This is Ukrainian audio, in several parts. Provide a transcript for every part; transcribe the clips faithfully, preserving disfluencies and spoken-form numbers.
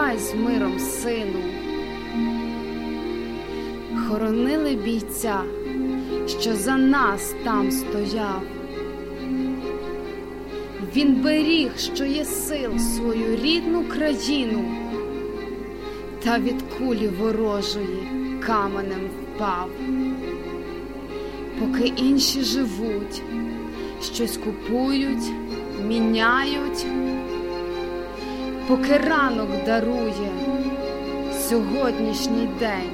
Повертайся з миром, сину. Хоронили бійця, що за нас там стояв. Він беріг, що є сил, свою рідну країну, та від кулі ворожої каменем впав. Поки інші живуть, щось купують, міняють, поки ранок дарує сьогоднішній день.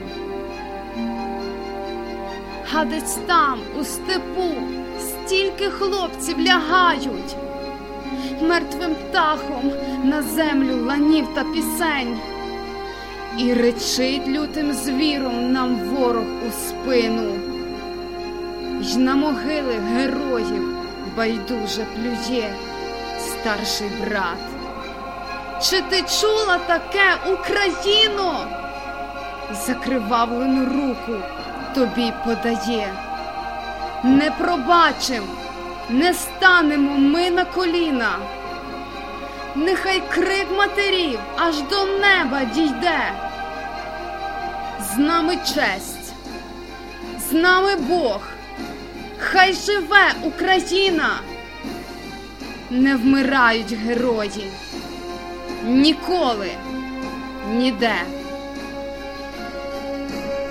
А десь там, у степу, стільки хлопців лягають, мертвим птахом на землю ланів та пісень. І речить лютим звіром нам ворог у спину, й на могили героїв байдуже плює старший брат. Чи ти чула таке, Україно? Закривавлену руку тобі подає. Не пробачим, не станемо ми на коліна. Нехай крик матерів аж до неба дійде. З нами честь, з нами Бог, хай живе Україна. Не вмирають герої ніколи, ніде.